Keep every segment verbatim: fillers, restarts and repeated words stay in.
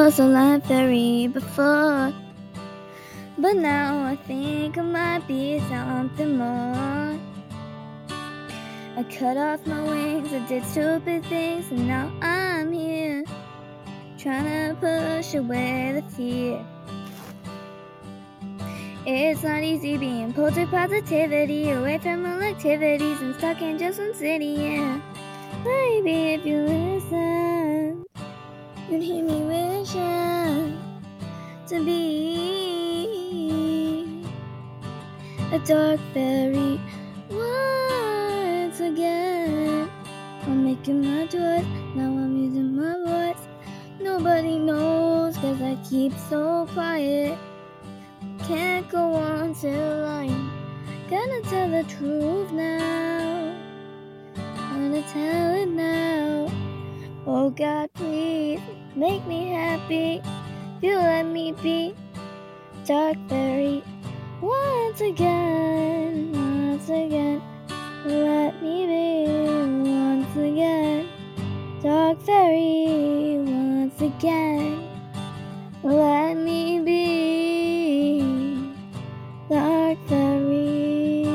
was a light fairy before, but now I think I might be something more. I cut off my wings, I did stupid things, and now I'm here, trying to push away the fear. It's not easy being pulled to positivity, away from all activities and stuck in just one city, yeah. Maybe if you listen, you'd hear me wishing to be a dark fairy once again. I'm making my choice, now I'm using my voice. Nobody knows, cause I keep so quiet. Can't go on till I'm gonna tell the truth now. Gonna tell it now. Oh God, please make me happy. You let me be dark fairy once again, once again. Let me be once again dark fairy once again. Let me be dark fairy.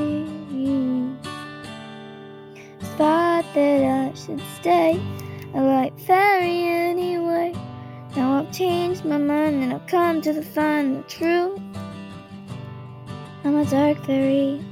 Thought that I should stay a light fairy anyway. Now I've changed my mind and I've come to find the truth. I'm a dark fairy